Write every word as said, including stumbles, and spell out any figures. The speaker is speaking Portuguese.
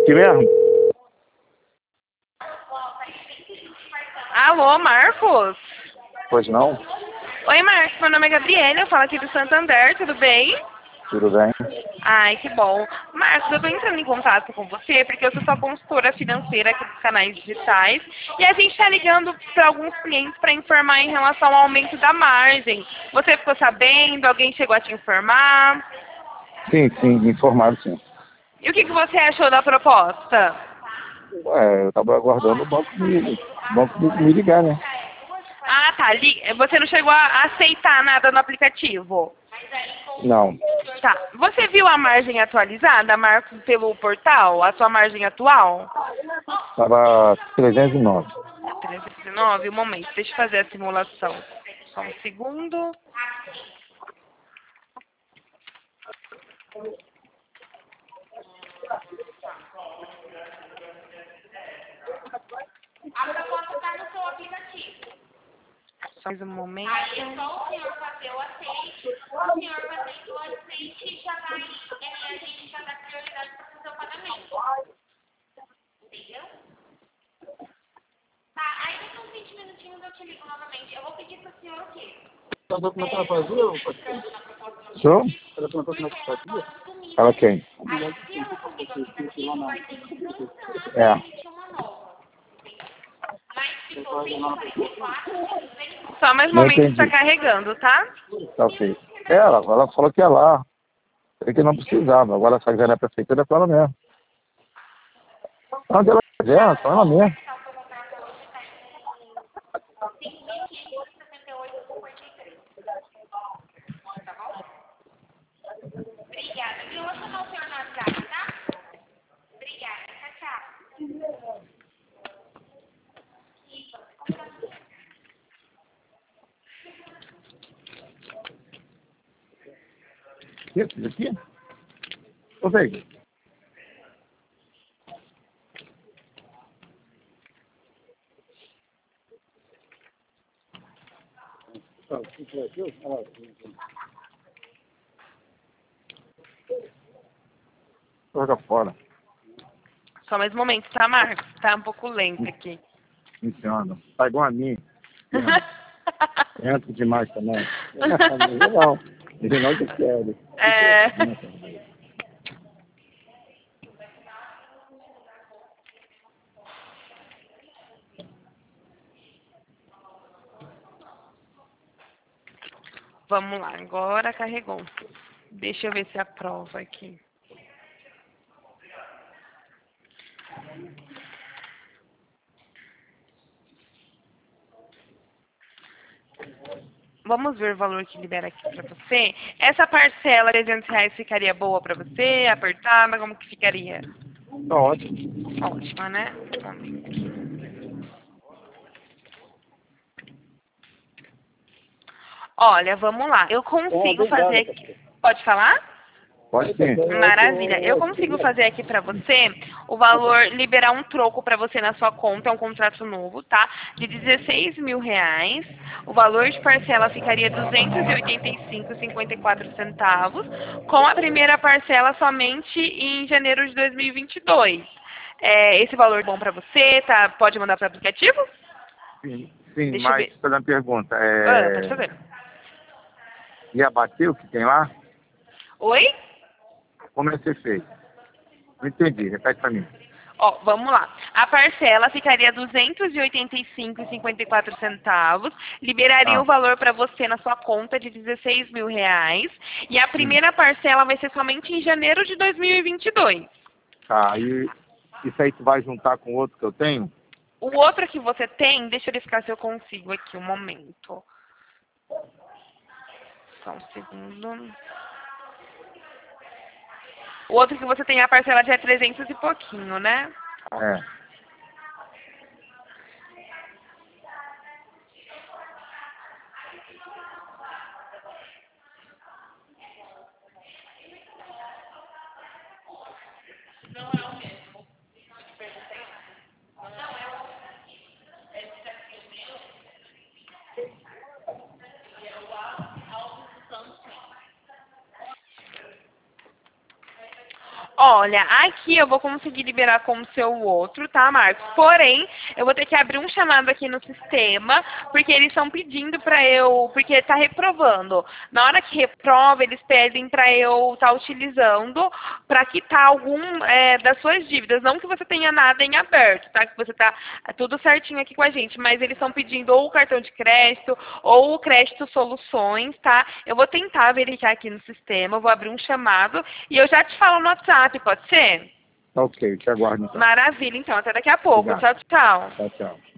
Aqui mesmo? Alô, Marcos? Pois não? Oi, Marcos. Meu nome é Gabriela. Eu falo aqui do Santander. Tudo bem? Tudo bem? Ai, que bom. Marcos, eu tô entrando em contato com você porque eu sou sua consultora financeira aqui dos canais digitais e a gente tá ligando para alguns clientes para informar em relação ao aumento da margem. Você ficou sabendo? Alguém chegou a te informar? Sim, sim, informado sim. E o que, que você achou da proposta? Ué, eu tava aguardando o banco me, o banco me, me ligar, né? Ah, tá. Li- Você não chegou a aceitar nada no aplicativo? Não. Tá. Você viu a margem atualizada, Marcos, pelo portal? A sua margem atual? Tava trezentos e nove. trezentos e nove, um momento. Deixa eu fazer a simulação. Só um segundo. A proposta está no seu aplicativo. Só mais um momento. Aí é só o senhor fazer o aceite. O senhor fazendo o aceite já vai, é, a gente já dá prioridade para fazer o pagamento. Entendeu? Tá, aí daqui uns vinte minutinhos eu te ligo novamente. Eu vou pedir para o senhor o quê? Tá documentando a vazia? Show? Tá documentando a vazia? Fala quem? Aí se ela subir do aplicativo, vai ter que cancelar É. e emitir uma nova. Mas se for cento e quarenta e quatro, só mais um Não momento que está entendi. carregando, tá? Tá ok. Ela, ela falou que ia lá. Falei que não precisava. Agora essa grana é prefeitura é com ela mesmo. Onde ela quiser, com ela mesmo. Obrigada. Eu vou chamar o senhor no WhatsApp, tá? Obrigada. Tchau, tchau. Isso aqui? Ô, Veiga. Ah, o que é aquilo? Ah, Joga fora. Só mais um momento, tá, Marcos? Tá um pouco lento aqui. Funciona. Tá igual a mim. Entra demais também. Não. Ele não te quer. É... Vamos lá, agora carregou. Deixa eu ver se aprova aqui. Vamos ver o valor que libera aqui para você. Essa parcela, trezentos reais, ficaria boa para você? Apertada? Como que ficaria? Tá ótimo. Ótima, né? Um momento. Olha, vamos lá. Eu consigo fazer aqui. Pode falar? Pode sim. Maravilha. Eu consigo fazer aqui pra você o valor, liberar um troco pra você na sua conta, é um contrato novo, tá? De dezesseis mil reais. O valor de parcela ficaria duzentos e oitenta e cinco reais e cinquenta e quatro centavos, com a primeira parcela somente em janeiro de dois mil e vinte e dois. É, esse valor é bom pra você, tá? Pode mandar para o aplicativo? Sim, sim, Deixa eu mas ver. fazer uma pergunta. Ah, pode É... fazer. Ia bater o que tem lá? Oi? Como é que você fez? Não entendi, repete pra mim. Ó, vamos lá. A parcela ficaria duzentos e oitenta e cinco reais e cinquenta e quatro centavos, liberaria Ah, o valor para você na sua conta de dezesseis mil reais, e a hum. primeira parcela vai ser somente em janeiro de dois mil e vinte e dois. Tá, e isso aí tu vai juntar com o outro que eu tenho? O outro que você tem, deixa eu verificar se eu consigo aqui um momento. Só um segundo. O outro que você tem, a parcela já é trezentos e pouquinho, né? É. Ó, Olha, aqui eu vou conseguir liberar como seu outro, tá, Marcos? Porém, eu vou ter que abrir um chamado aqui no sistema, porque eles estão pedindo pra eu... Porque tá reprovando. Na hora que reprova, eles pedem pra eu estar tá utilizando pra quitar algum é, das suas dívidas. Não que você tenha nada em aberto, tá? Que você tá tudo certinho aqui com a gente, mas eles estão pedindo ou o cartão de crédito ou o crédito soluções, tá? Eu vou tentar verificar aqui no sistema, eu vou abrir um chamado e eu já te falo no WhatsApp, pode ser? Ok, te aguardo então. Maravilha, então. Até daqui a pouco. Obrigado. Tchau, tchau. Tchau, tchau.